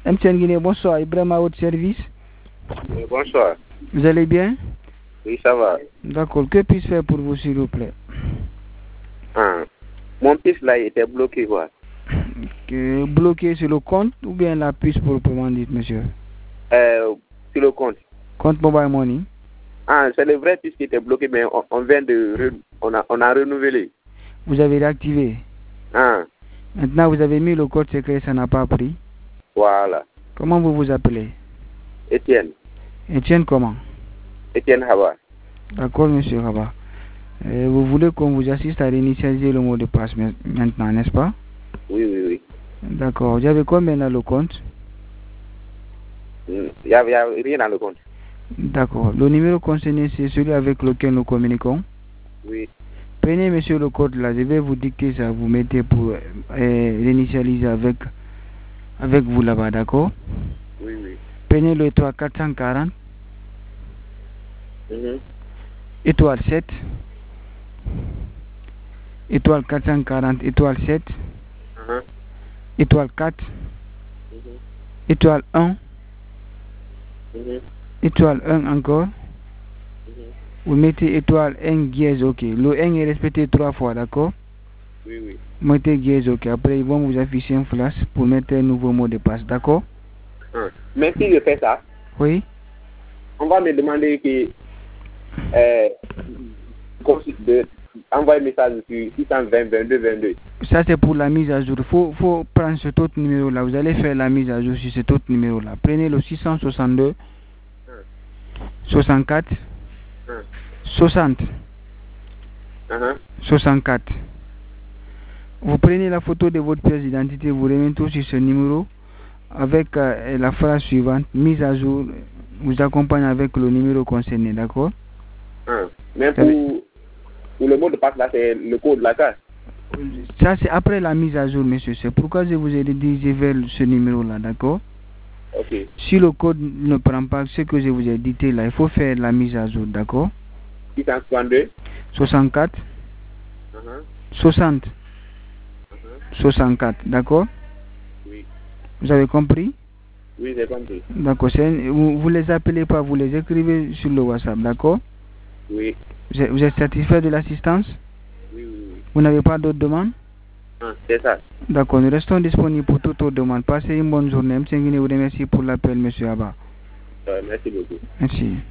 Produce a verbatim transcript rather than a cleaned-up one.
M T N Guinée, bonsoir. Ibrahim à votre service. Oui, bonsoir. Vous allez bien? Oui, ça va. D'accord. Que puis-je faire pour vous, s'il vous plaît? Ah. Mon fils là, il était bloqué, quoi. Que, bloqué sur le compte ou bien la puce proprement dite, monsieur? Euh, sur le compte. Compte mobile money? Ah, c'est le vrai puce qui était bloqué, mais on, on vient de... Re, on, a, on a renouvelé. Vous avez réactivé? Ah. Maintenant, vous avez mis le code secret, ça n'a pas pris? Voilà. Comment vous vous appelez? Étienne. Étienne comment? Étienne Haba. D'accord, monsieur Haba. Euh, vous voulez qu'on vous assiste à réinitialiser le mot de passe maintenant, n'est-ce pas? Oui, oui, oui. D'accord. Vous avez combien dans le compte? Il n'y a, a rien dans le compte. D'accord. Le numéro concerné, c'est celui avec lequel nous communiquons? Oui. Prenez, monsieur, le code là. Je vais vous dicter ça. Vous mettez pour euh, réinitialiser avec, avec vous là-bas, d'accord? Oui, oui. Prenez le étoile quatre cent quarante. Mm-hmm. Étoile sept. Étoile quatre cent quarante. Étoile sept. Uh-huh. Étoile quatre. Mm-hmm. Étoile un. Mm-hmm. Étoile un encore. Mm-hmm. Vous mettez étoile un dièse, ok. Le un est respecté trois fois, d'accord? Oui, oui. Mettez dièse, ok. Après, ils vont vous afficher un flash pour mettre un nouveau mot de passe, d'accord? Ah. Mais si je fais ça, oui? On va me demander que euh, de envoyer un message sur six cent vingt, vingt-deux, vingt-deux. Ça, c'est pour la mise à jour. Il faut, faut prendre cet autre numéro-là. Vous allez faire la mise à jour sur cet autre numéro-là. Prenez le six cent soixante-deux, soixante-quatre, soixante, Uh-huh. soixante-quatre. Vous prenez la photo de votre pièce d'identité, vous remettez sur ce numéro avec euh, la phrase suivante, mise à jour, vous accompagne avec le numéro concerné, d'accord? Ah. Mais pour, pour le mot de passe là, c'est le code de la carte. Ça, c'est après la mise à jour, monsieur. C'est pourquoi je vous ai dirigé vers ce numéro-là, d'accord? Ok. Si le code ne prend pas ce que je vous ai dit là, il faut faire la mise à jour, d'accord? six cent soixante-deux. soixante-quatre. Uh-huh. soixante. Uh-huh. soixante-quatre, d'accord? Oui. Vous avez compris? Oui, j'ai compris. D'accord. Vous, vous les appelez pas, vous les écrivez sur le WhatsApp, d'accord? Oui. Vous êtes, vous êtes satisfait de l'assistance? Oui, oui, oui. Vous n'avez pas d'autres demandes? Ah, c'est ça. D'accord, nous restons disponibles pour toutes vos demandes. Passez une bonne journée. M. Nguyen vous remercie pour l'appel, monsieur Abba. Euh, merci beaucoup. Merci.